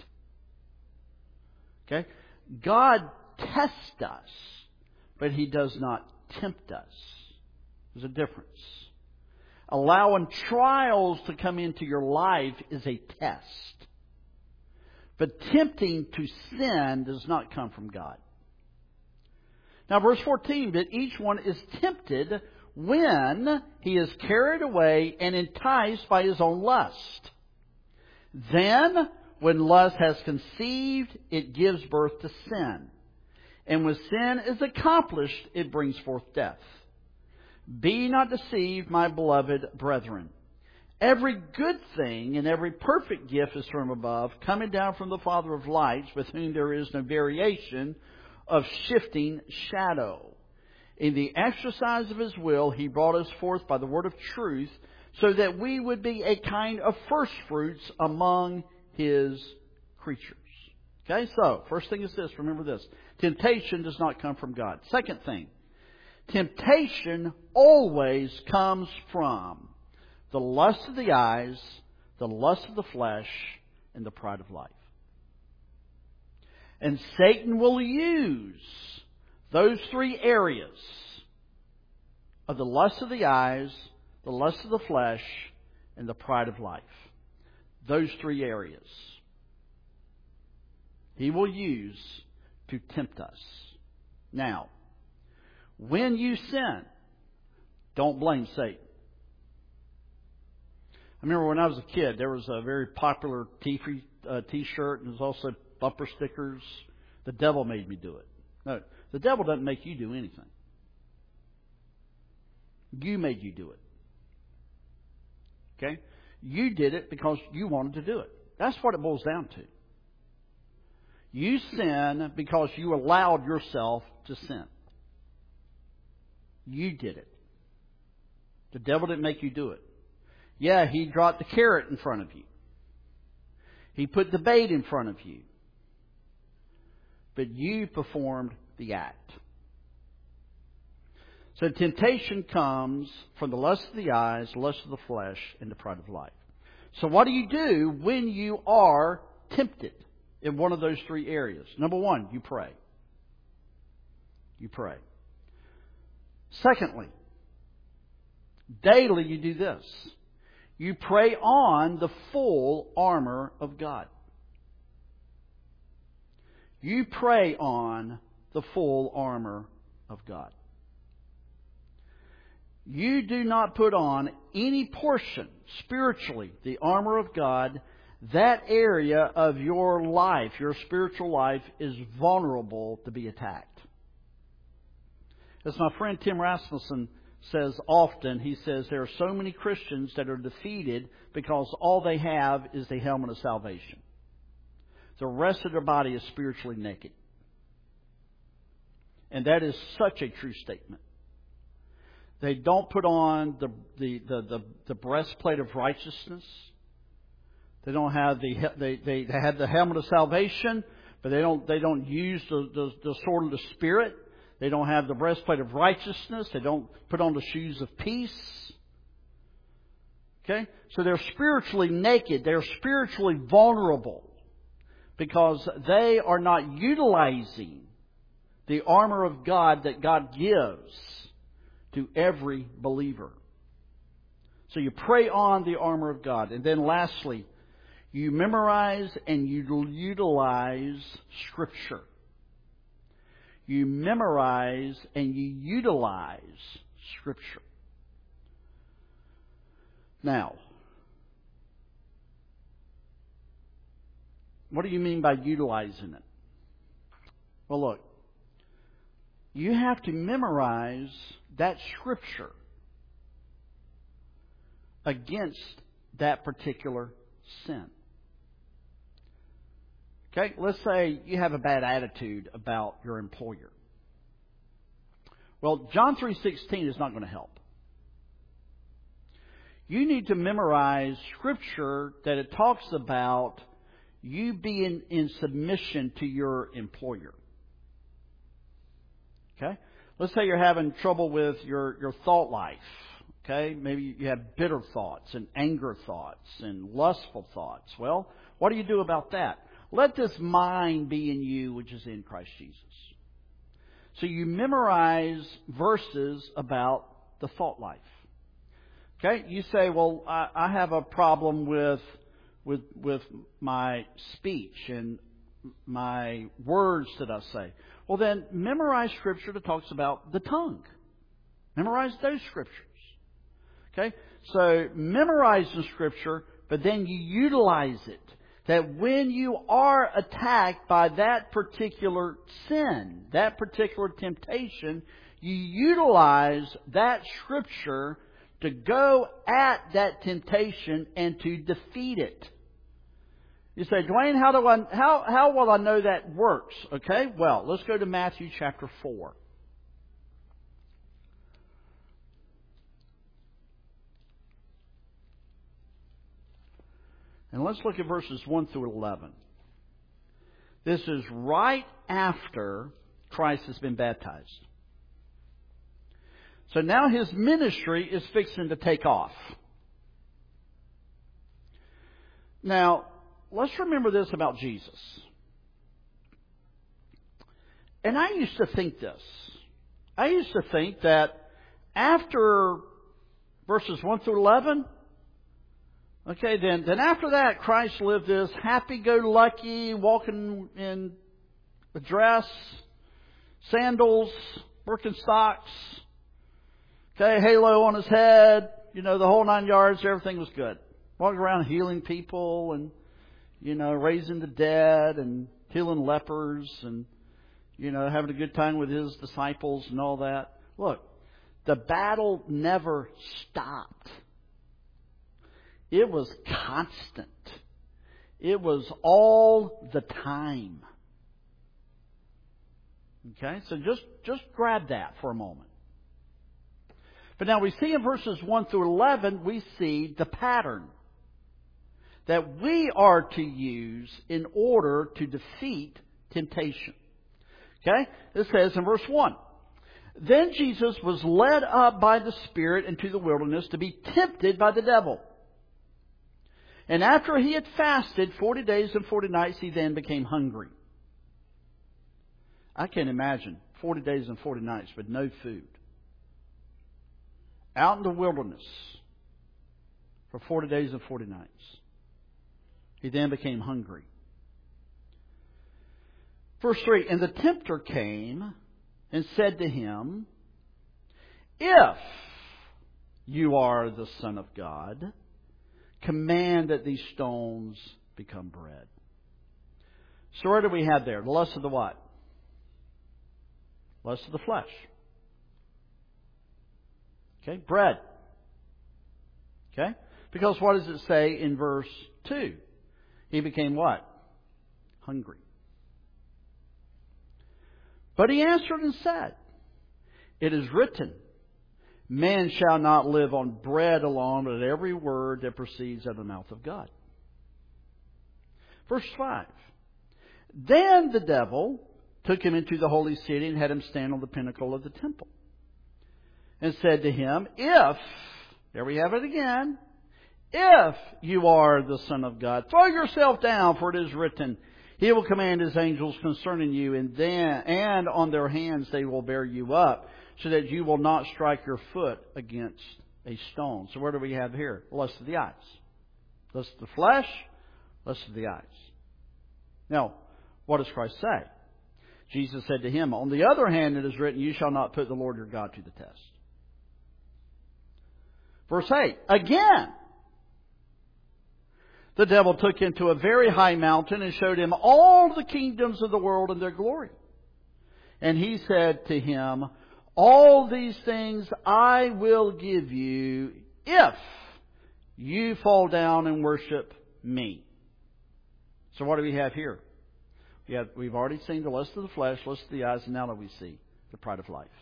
[SPEAKER 1] Okay? God tests us, but He does not tempt us. There's a difference. Allowing trials to come into your life is a test. But tempting to sin does not come from God. Now, verse fourteen, that each one is tempted when he is carried away and enticed by his own lust. Then, when lust has conceived, it gives birth to sin. And when sin is accomplished, it brings forth death. Be not deceived, my beloved brethren. Every good thing and every perfect gift is from above, coming down from the Father of lights, with whom there is no variation of shifting shadow. In the exercise of His will, He brought us forth by the word of truth, so that we would be a kind of first fruits among His creatures. Okay, so first thing is this, remember this. Temptation does not come from God. Second thing, temptation always comes from the lust of the eyes, the lust of the flesh, and the pride of life. And Satan will use those three areas of the lust of the eyes, the lust of the flesh, and the pride of life. Those three areas He will use to tempt us. Now, when you sin, don't blame Satan. I remember when I was a kid, there was a very popular t- uh, t-shirt, and there was also bumper stickers. The devil made me do it. No, the devil doesn't make you do anything. You made you do it. Okay? You did it because you wanted to do it. That's what it boils down to. You sin because you allowed yourself to sin. You did it. The devil didn't make you do it. Yeah, he dropped the carrot in front of you. He put the bait in front of you. But you performed the act. So temptation comes from the lust of the eyes, lust of the flesh, and the pride of life. So what do you do when you are tempted in one of those three areas? Number one, you pray. You pray. Secondly, daily you do this. You pray on the full armor of God. You pray on the full armor of God. You do not put on any portion, spiritually, the armor of God. That area of your life, your spiritual life, is vulnerable to be attacked. As my friend Tim Rasmussen says often, he says there are so many Christians that are defeated because all they have is the helmet of salvation. The rest of their body is spiritually naked. And that is such a true statement. They don't put on the the, the, the, the breastplate of righteousness. They don't have the they, they, they have the helmet of salvation, but they don't they don't use the, the, the sword of the Spirit. They don't have the breastplate of righteousness. They don't put on the shoes of peace. Okay? So they're spiritually naked. They're spiritually vulnerable because they are not utilizing the armor of God that God gives to every believer. So you pray on the armor of God. And then lastly, you memorize and you utilize Scripture. You memorize and you utilize Scripture. Now, what do you mean by utilizing it? Well, look, you have to memorize that Scripture against that particular sin. Okay, let's say you have a bad attitude about your employer. Well, John three sixteen is not going to help. You need to memorize Scripture that it talks about you being in submission to your employer. Okay? Let's say you're having trouble with your, your thought life. Okay? Maybe you have bitter thoughts and anger thoughts and lustful thoughts. Well, what do you do about that? Let this mind be in you, which is in Christ Jesus. So you memorize verses about the thought life. Okay? You say, well, I, I have a problem with, with, with my speech and my words that I say. Well, then memorize Scripture that talks about the tongue. Memorize those Scriptures. Okay? So memorize the Scripture, but then you utilize it. That when you are attacked by that particular sin, that particular temptation, you utilize that Scripture to go at that temptation and to defeat it. You say, Dwayne, how do I how how will I know that works? Okay, well, let's go to Matthew chapter four. And let's look at verses one through eleven. This is right after Christ has been baptized. So now His ministry is fixing to take off. Now, let's remember this about Jesus. And I used to think this. I used to think that after verses one through eleven, okay, then, then after that, Christ lived this happy-go-lucky, walking in a dress, sandals, Birkenstocks, okay, halo on his head, you know, the whole nine yards, everything was good. Walking around healing people and, you know, raising the dead and healing lepers and, you know, having a good time with His disciples and all that. Look, the battle never stopped. It was constant. It was all the time. Okay, so just, just grab that for a moment. But now we see in verses one through eleven, we see the pattern that we are to use in order to defeat temptation. Okay, it says in verse one, Then Jesus was led up by the Spirit into the wilderness to be tempted by the devil. And after He had fasted forty days and forty nights, He then became hungry. I can't imagine forty days and forty nights with no food. Out in the wilderness for forty days and forty nights. He then became hungry. Verse three, And the tempter came and said to Him, If you are the Son of God, command that these stones become bread. So what do we have there? The lust of the what? Lust of the flesh. Okay, bread. Okay? Because what does it say in verse two? He became what? Hungry. But He answered and said, It is written, Man shall not live on bread alone, but every word that proceeds out of the mouth of God. Verse five. Then the devil took him into the holy city and had him stand on the pinnacle of the temple. And said to him, If, there we have it again, if you are the Son of God, throw yourself down, for it is written, He will command His angels concerning you, and then and on their hands they will bear you up, so that you will not strike your foot against a stone. So what do we have here? Lust of the eyes. Lust of the flesh, lust of the eyes. Now, what does Christ say? Jesus said to him, On the other hand, it is written, You shall not put the Lord your God to the test. Verse eight. Again, the devil took him to a very high mountain and showed him all the kingdoms of the world and their glory. And he said to him, All these things I will give you if you fall down and worship me. So what do we have here? We have, we've already seen the lust of the flesh, lust of the eyes, and now that we see the pride of life.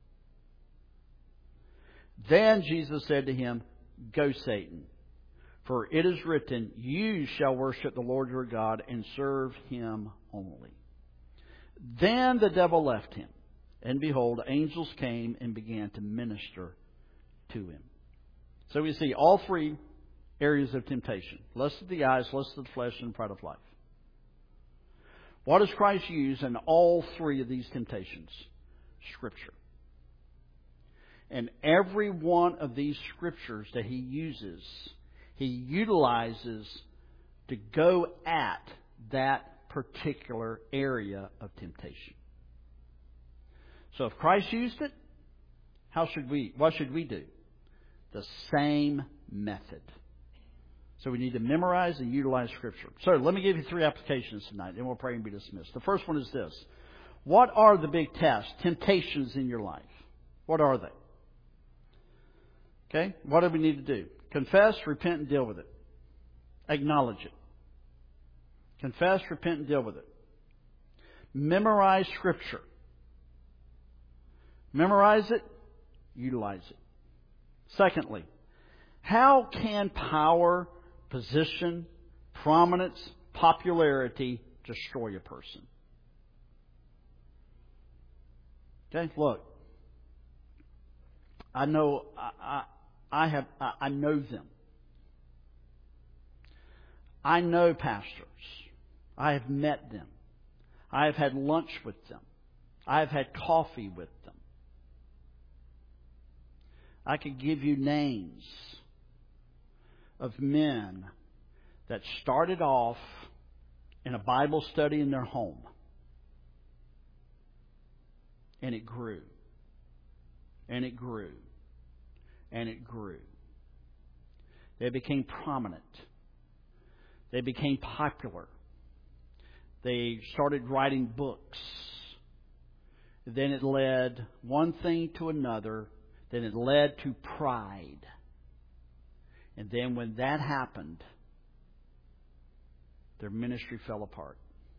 [SPEAKER 1] Then Jesus said to him, Go, Satan, for it is written, You shall worship the Lord your God and serve Him only. Then the devil left him, and behold, angels came and began to minister to him. So we see all three areas of temptation. Lust of the eyes, lust of the flesh, and pride of life. What does Christ use in all three of these temptations? Scripture. And every one of these scriptures that He uses, He utilizes to go at that particular area of temptation. So if Christ used it, how should we, what should we do? The same method. So we need to memorize and utilize Scripture. So let me give you three applications tonight, and we'll pray and be dismissed. The first one is this. What are the big tests, temptations in your life? What are they? Okay? What do we need to do? Confess, repent, and deal with it. Acknowledge it. Confess, repent, and deal with it. Memorize Scripture. Memorize it, utilize it. Secondly, how can power, position, prominence, popularity destroy a person? Okay, look. I know I, I, I have I, I know them. I know pastors. I have met them. I have had lunch with them. I have had coffee with them. I could give you names of men that started off in a Bible study in their home. And it grew. And it grew. And it grew. They became prominent. They became popular. They started writing books. Then it led one thing to another. Then it led to pride. And then when that happened, their ministry fell apart.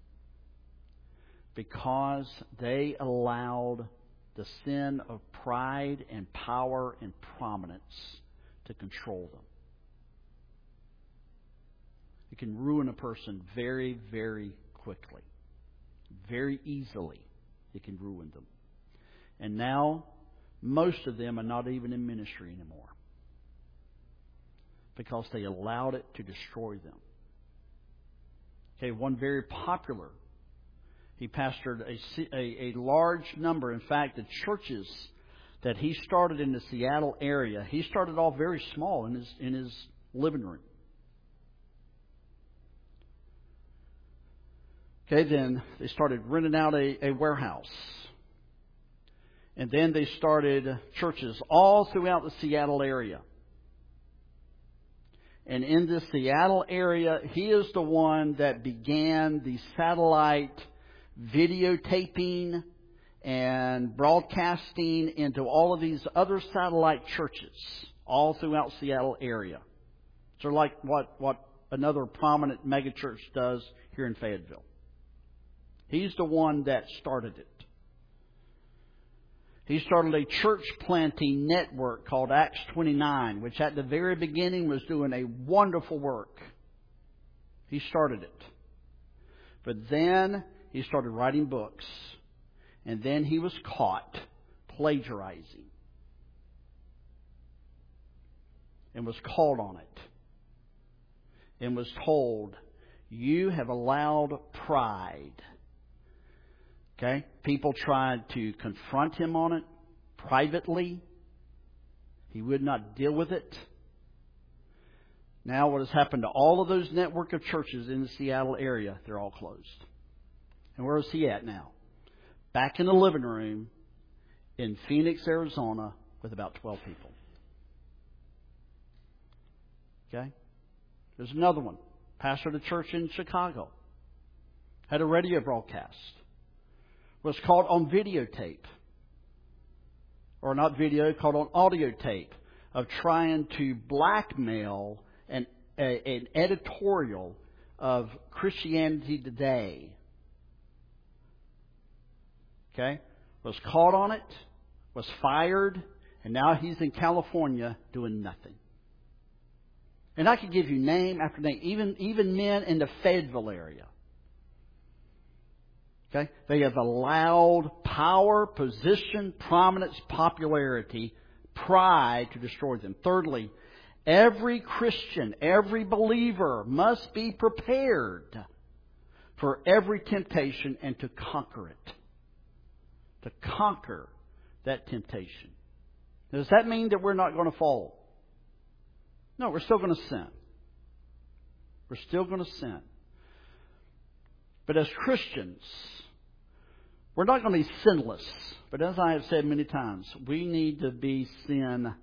[SPEAKER 1] Because they allowed the sin of pride and power and prominence to control them. It can ruin a person very, very quickly. Very easily, it can ruin them. And now, most of them are not even in ministry anymore. Because they allowed it to destroy them. Okay, one very popular, he pastored a, a, a large number. In fact, the churches that he started in the Seattle area, he started off very small in his in his living room. Okay, then they started renting out a, a warehouse. And then they started churches all throughout the Seattle area. And in the Seattle area, he is the one that began the satellite videotaping and broadcasting into all of these other satellite churches all throughout Seattle area. So like what, what another prominent megachurch does here in Fayetteville. He's the one that started it. He started a church planting network called Acts twenty-nine, which at the very beginning was doing a wonderful work. He started it. But then he started writing books. And then he was caught plagiarizing. And was called on it. And was told, you have allowed pride. Okay? People tried to confront him on it privately. He would not deal with it. Now what has happened to all of those network of churches in the Seattle area, they're all closed. And where is he at now? Back in the living room in Phoenix, Arizona with about twelve people. Okay? There's another one. Pastor of the church in Chicago. Had a radio broadcast. Was caught on videotape. Or not video, caught on audio tape. Of trying to blackmail an, a, an editorial of Christianity Today. Okay? Was caught on it. Was fired. And now he's in California doing nothing. And I could give you name after name, even, even men in the Fayetteville area. Okay? They have allowed power, position, prominence, popularity, pride to destroy them. Thirdly, every Christian, every believer must be prepared for every temptation and to conquer it. To conquer that temptation. Does that mean that we're not going to fall? No, we're still going to sin. We're still going to sin. But as Christians, we're not going to be sinless. But as I have said many times, we need to be sinless.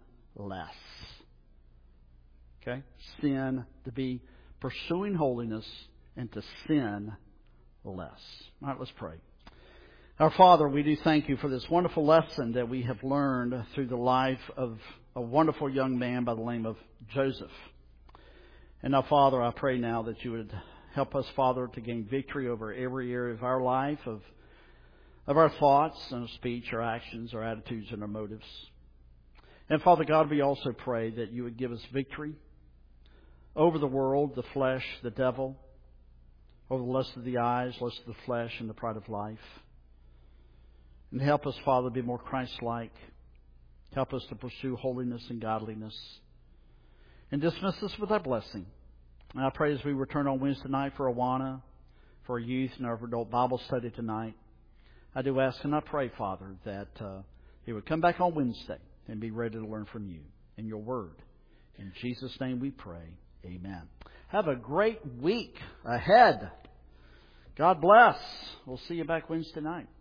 [SPEAKER 1] Okay? Sin, to be pursuing holiness and to sin less. All right, let's pray. Our Father, we do thank you for this wonderful lesson that we have learned through the life of a wonderful young man by the name of Joseph. And now, Father, I pray now that you would help us, Father, to gain victory over every area of our life, of of our thoughts and our speech, our actions, our attitudes, and our motives. And Father God, we also pray that you would give us victory over the world, the flesh, the devil, over the lust of the eyes, lust of the flesh, and the pride of life. And help us, Father, to be more Christ-like. Help us to pursue holiness and godliness. And dismiss us with thy blessing. And I pray as we return on Wednesday night for Awana, for our youth and our adult Bible study tonight, I do ask and I pray, Father, that uh, he would come back on Wednesday and be ready to learn from you and your word. In Jesus' name we pray. Amen. Have a great week ahead. God bless. We'll see you back Wednesday night.